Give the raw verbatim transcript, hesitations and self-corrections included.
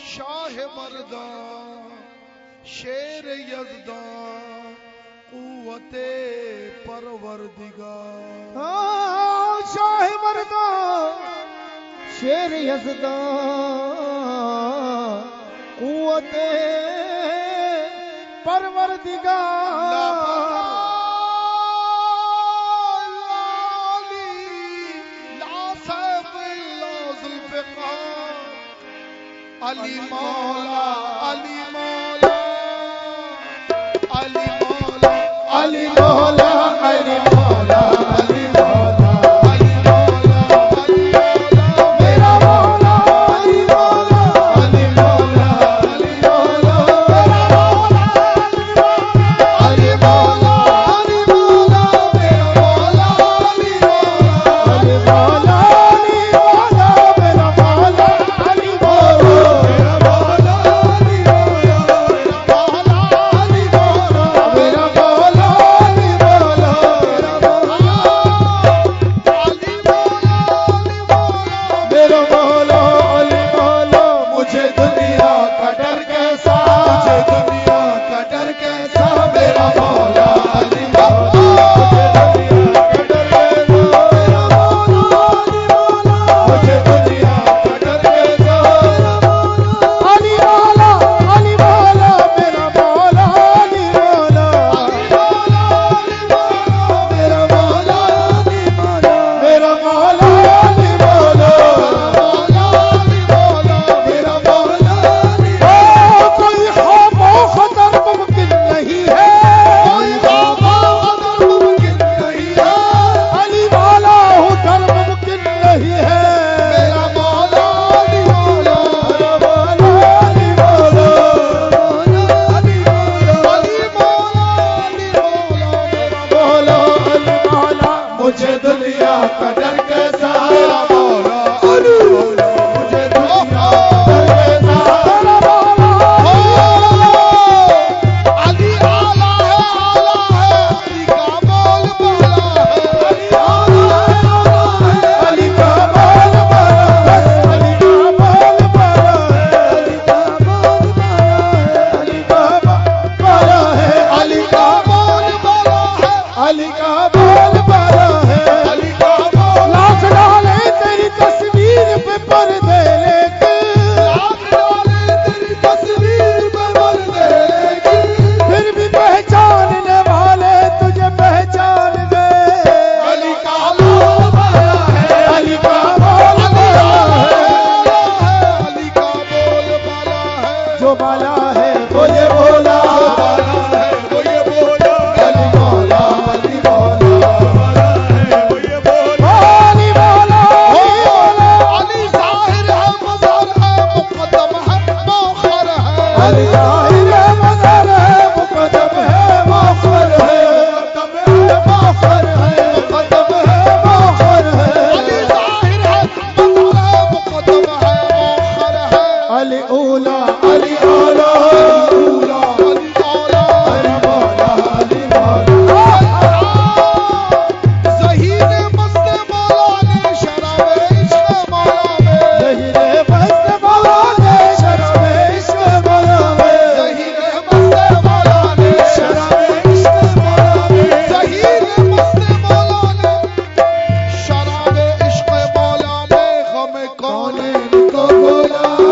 شاہ مردان شیر یزدان قوت پروردگار شاہ مردان شیر یزدان قوت پروردگار علی مولا علی مولا علی مولا علی مولا علی مولا علی مولا علی مولا علی مولا میرا مولا علی مولا علی مولا علی مولا میرا مولا علی مولا علی مولا میرا مولا علی مولا علی مولا میرا مولا علی مولا شراب عشق مولا میں غم کون کو بولا